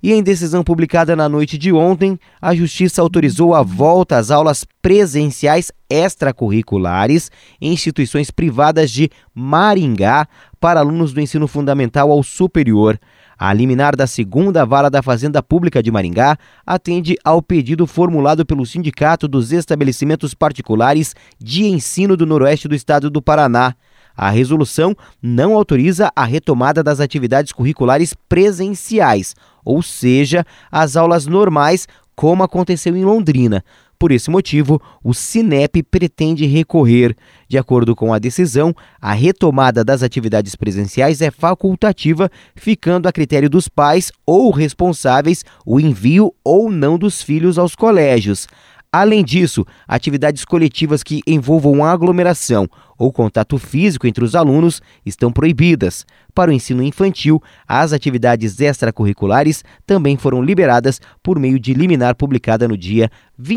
E em decisão publicada na noite de ontem, a Justiça autorizou a volta às aulas presenciais extracurriculares em instituições privadas de Maringá para alunos do ensino fundamental ao superior. A liminar da 2ª Vara da Fazenda Pública de Maringá atende ao pedido formulado pelo Sindicato dos Estabelecimentos Particulares de Ensino do Noroeste do Estado do Paraná. A resolução não autoriza a retomada das atividades curriculares presenciais, ou seja, as aulas normais, como aconteceu em Londrina. Por esse motivo, o Sinep pretende recorrer. De acordo com a decisão, a retomada das atividades presenciais é facultativa, ficando a critério dos pais ou responsáveis o envio ou não dos filhos aos colégios. Além disso, atividades coletivas que envolvam aglomeração ou contato físico entre os alunos estão proibidas. Para o ensino infantil, as atividades extracurriculares também foram liberadas por meio de liminar publicada no dia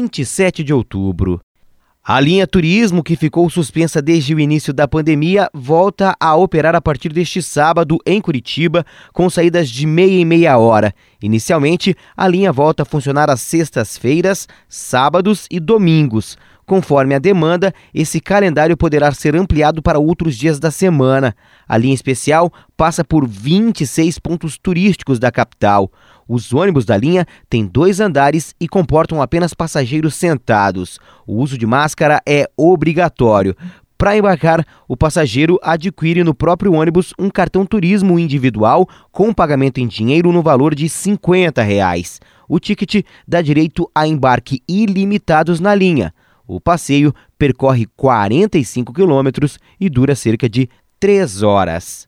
27 de outubro. A linha Turismo, que ficou suspensa desde o início da pandemia, volta a operar a partir deste sábado em Curitiba, com saídas de meia e meia hora. Inicialmente, a linha volta a funcionar às sextas-feiras, sábados e domingos. Conforme a demanda, esse calendário poderá ser ampliado para outros dias da semana. A linha especial passa por 26 pontos turísticos da capital. Os ônibus da linha têm 2 andares e comportam apenas passageiros sentados. O uso de máscara é obrigatório. Para embarcar, o passageiro adquire no próprio ônibus um cartão turismo individual com pagamento em dinheiro no valor de R$ 50. O ticket dá direito a embarque ilimitados na linha. O passeio percorre 45 quilômetros e dura cerca de 3 horas.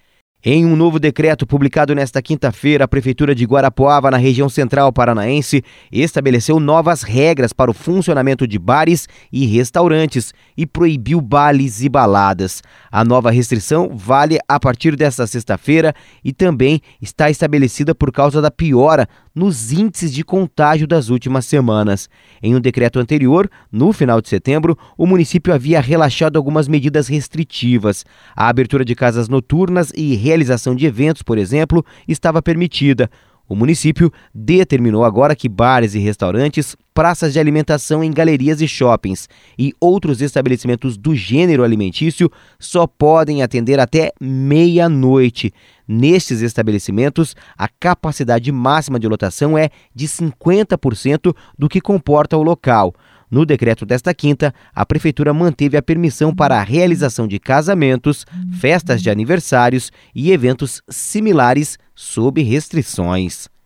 Em um novo decreto publicado nesta quinta-feira, a Prefeitura de Guarapuava, na região central paranaense, estabeleceu novas regras para o funcionamento de bares e restaurantes e proibiu bailes e baladas. A nova restrição vale a partir desta sexta-feira e também está estabelecida por causa da piora nos índices de contágio das últimas semanas. Em um decreto anterior, no final de setembro, o município havia relaxado algumas medidas restritivas. A abertura de casas noturnas e realização de eventos, por exemplo, estava permitida. O município determinou agora que bares e restaurantes, praças de alimentação em galerias e shoppings e outros estabelecimentos do gênero alimentício só podem atender até meia-noite. Nestes estabelecimentos, a capacidade máxima de lotação é de 50% do que comporta o local. No decreto desta quinta, a Prefeitura manteve a permissão para a realização de casamentos, festas de aniversários e eventos similares sob restrições.